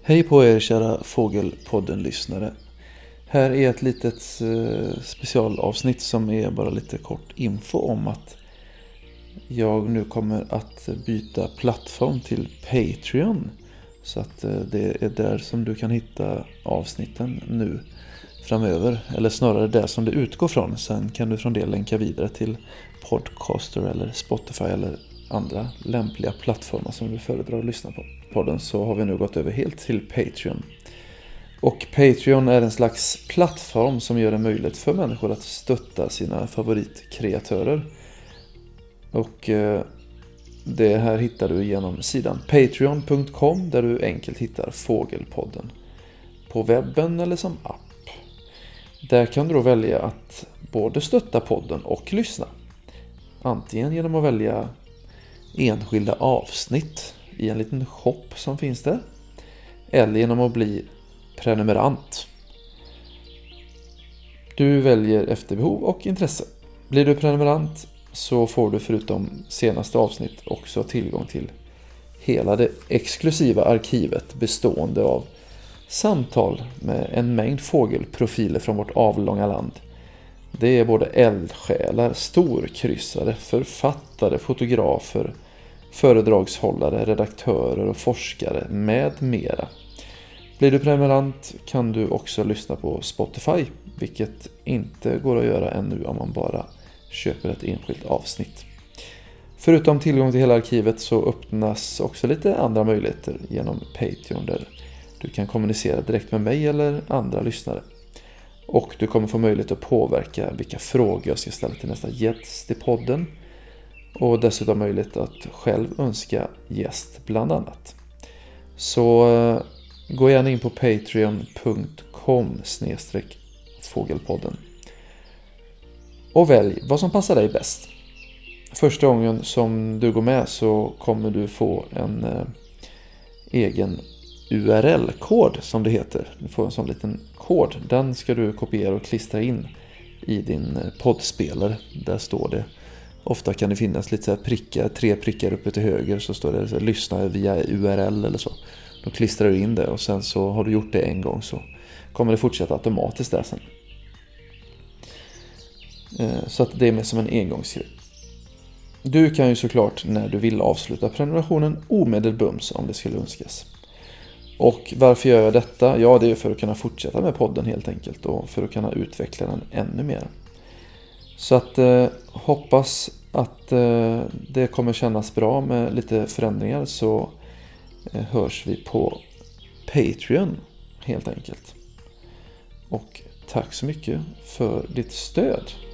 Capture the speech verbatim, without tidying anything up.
Hej på er kära Fågelpodden-lyssnare. Här är ett litet eh, specialavsnitt som är bara lite kort info om att jag nu kommer att byta plattform till Patreon. Så att eh, det är där som du kan hitta avsnitten nu framöver. Eller snarare där som det utgår från. Sen kan du från det länka vidare till Podcaster eller Spotify eller andra lämpliga plattformar som du föredrar att lyssna på podden. Så har vi nu gått över helt till Patreon. Och Patreon är en slags plattform som gör det möjligt för människor att stötta sina favoritkreatörer. Och eh, det här hittar du genom sidan patreon punkt com där du enkelt hittar Fågelpodden. På webben eller som app. Där kan du då välja att både stötta podden och lyssna. Antingen genom att välja enskilda avsnitt i en liten shop som finns där. Eller genom att bli prenumerant. Du väljer efter behov och intresse. Blir du prenumerant så får du förutom senaste avsnitt också tillgång till hela det exklusiva arkivet bestående av samtal med en mängd fågelprofiler från vårt avlånga land. Det är både eldsjälar, storkryssare, författare, fotografer, föredragshållare, redaktörer och forskare med mera. Blir du prenumerant kan du också lyssna på Spotify, vilket inte går att göra ännu om man bara köper ett enskilt avsnitt. Förutom tillgång till hela arkivet så öppnas också lite andra möjligheter genom Patreon där du kan kommunicera direkt med mig eller andra lyssnare. Och du kommer få möjlighet att påverka vilka frågor jag ska ställa till nästa gäst i podden. Och dessutom möjlighet att själv önska gäst bland annat. Så gå gärna in på patreon punkt com snedstreck fågelpodden. Och välj vad som passar dig bäst. Första gången som du går med så kommer du få en eh, egen U R L-kod som det heter. Du får en sån liten kod. Den ska du kopiera och klistra in i din poddspelare. Där står det. Ofta kan det finnas lite så här prickar, tre prickar uppe till höger så står det så här, lyssna via U R L eller så. Då klistrar du in det och sen så har du gjort det en gång så kommer det fortsätta automatiskt där sen. Så att det är med som en engångsgrej. Du kan ju såklart när du vill avsluta prenumerationen omedelbums om det skulle önskas. Och varför gör jag detta? Ja, det är för att kunna fortsätta med podden helt enkelt och för att kunna utveckla den ännu mer. Så att eh, hoppas att eh, det kommer kännas bra med lite förändringar så eh, hörs vi på Patreon helt enkelt. Och tack så mycket för ditt stöd.